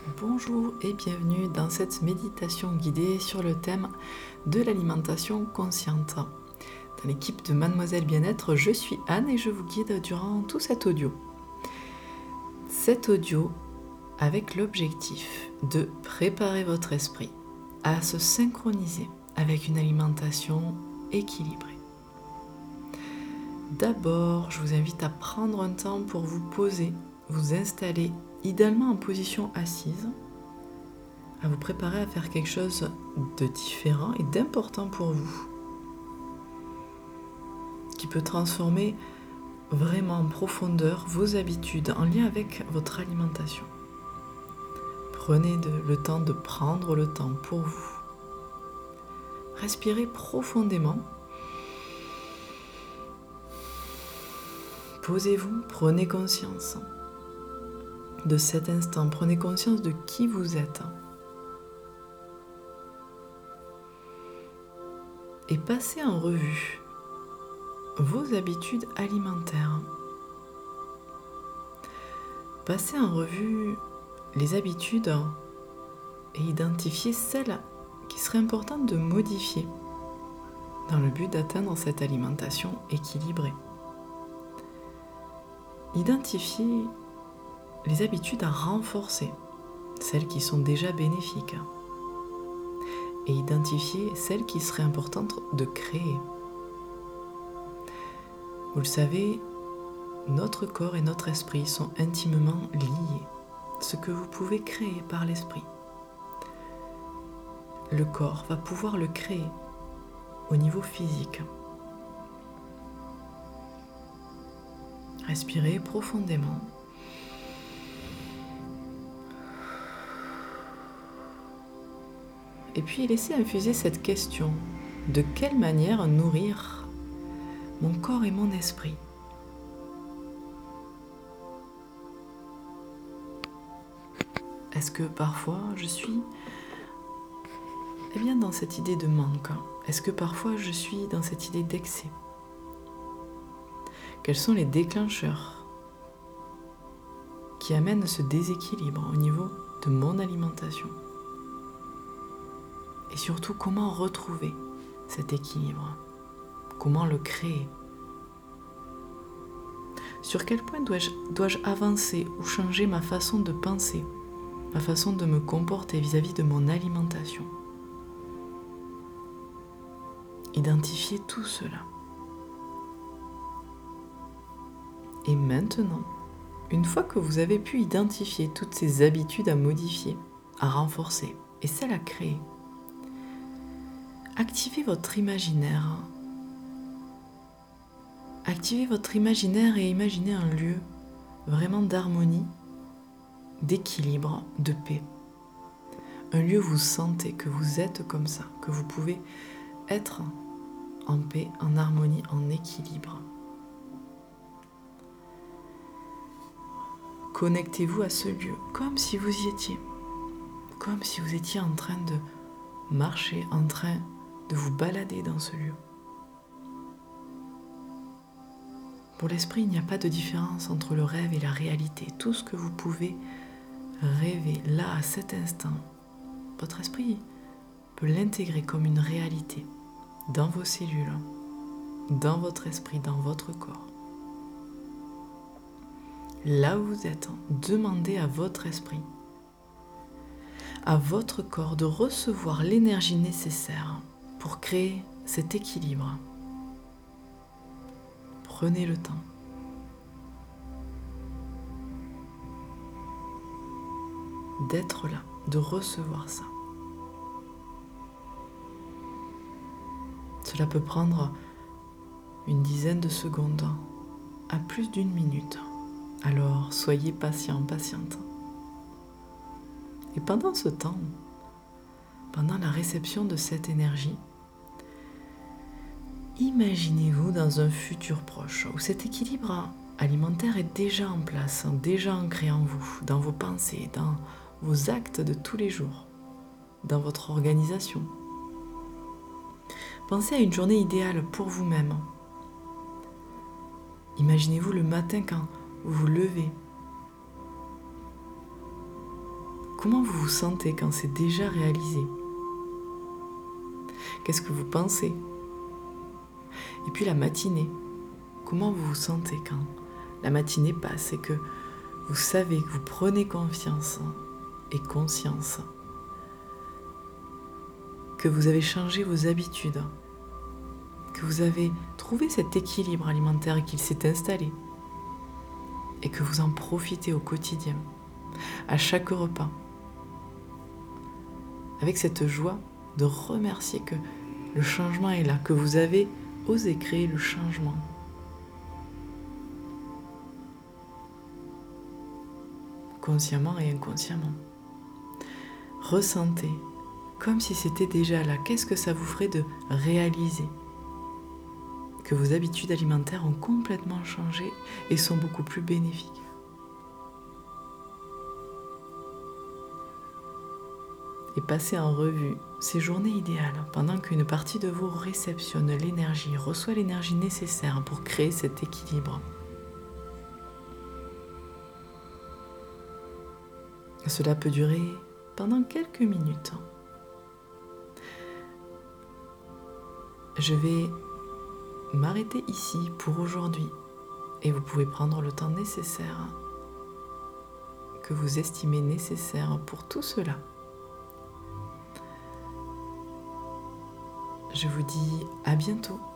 Bonjour et bienvenue dans cette méditation guidée sur le thème de l'alimentation consciente. Dans l'équipe de Mademoiselle Bien-être, je suis Anne et je vous guide durant tout cet audio. Cet audio avec l'objectif de préparer votre esprit à se synchroniser avec une alimentation équilibrée. D'abord, je vous invite à prendre un temps pour vous poser, vous installer, idéalement en position assise, à vous préparer à faire quelque chose de différent et d'important pour vous, qui peut transformer vraiment en profondeur vos habitudes en lien avec votre alimentation. Prenez le temps de prendre le temps pour vous. Respirez profondément. Posez-vous, prenez conscience de cet instant, prenez conscience de qui vous êtes. Et passez en revue vos habitudes alimentaires. Passez en revue les habitudes et identifiez celles qui seraient importantes de modifier dans le but d'atteindre cette alimentation équilibrée. Identifiez les habitudes à renforcer, celles qui sont déjà bénéfiques, et identifiez celles qui seraient importantes de créer. Vous le savez, notre corps et notre esprit sont intimement liés. Ce que vous pouvez créer par l'esprit, le corps va pouvoir le créer au niveau physique. Respirez profondément. Et puis laissez infuser cette question. De quelle manière nourrir mon corps et mon esprit ? Est-ce que parfois je suis dans cette idée de manque ? Est-ce que parfois je suis dans cette idée d'excès ? Quels sont les déclencheurs qui amènent ce déséquilibre au niveau de mon alimentation ? Et surtout, comment retrouver cet équilibre ? Comment le créer ? Sur quel point dois-je avancer ou changer ma façon de penser, ma façon de me comporter vis-à-vis de mon alimentation ? Identifiez tout cela. Et maintenant, une fois que vous avez pu identifier toutes ces habitudes à modifier, à renforcer et celles à créer, activez votre imaginaire. Activez votre imaginaire et imaginez un lieu vraiment d'harmonie, d'équilibre, de paix. Un lieu où vous sentez que vous êtes comme ça, que vous pouvez être en paix, en harmonie, en équilibre. Connectez-vous à ce lieu comme si vous y étiez. Comme si vous étiez en train de marcher, en train de vous balader dans ce lieu. Pour l'esprit, il n'y a pas de différence entre le rêve et la réalité. Tout ce que vous pouvez rêver là, à cet instant, votre esprit peut l'intégrer comme une réalité dans vos cellules, dans votre esprit, dans votre corps. Là où vous êtes, demandez à votre esprit, à votre corps de recevoir l'énergie nécessaire pour créer cet équilibre. Prenez le temps. D'être là, de recevoir ça. Cela peut prendre une dizaine de secondes à plus d'une minute. Alors soyez patient, patiente. Et pendant ce temps, pendant la réception de cette énergie, imaginez-vous dans un futur proche où cet équilibre alimentaire est déjà en place, déjà ancré en vous, dans vos pensées, dans vos actes de tous les jours, dans votre organisation. Pensez à une journée idéale pour vous-même. Imaginez-vous le matin quand vous vous levez. Comment vous vous sentez quand c'est déjà réalisé? Qu'est-ce que vous pensez? Et puis la matinée, comment vous vous sentez quand la matinée passe et que vous savez que vous prenez confiance et conscience, que vous avez changé vos habitudes, que vous avez trouvé cet équilibre alimentaire et qu'il s'est installé et que vous en profitez au quotidien, à chaque repas, avec cette joie de remercier que le changement est là, que vous avez osé créer le changement. Consciemment et inconsciemment. Ressentez comme si c'était déjà là. Qu'est-ce que ça vous ferait de réaliser que vos habitudes alimentaires ont complètement changé et sont beaucoup plus bénéfiques? Et passez en revue ces journées idéales pendant qu'une partie de vous réceptionne l'énergie, reçoit l'énergie nécessaire pour créer cet équilibre. Cela peut durer pendant quelques minutes. Je vais m'arrêter ici pour aujourd'hui et vous pouvez prendre le temps nécessaire que vous estimez nécessaire pour tout cela. Je vous dis à bientôt.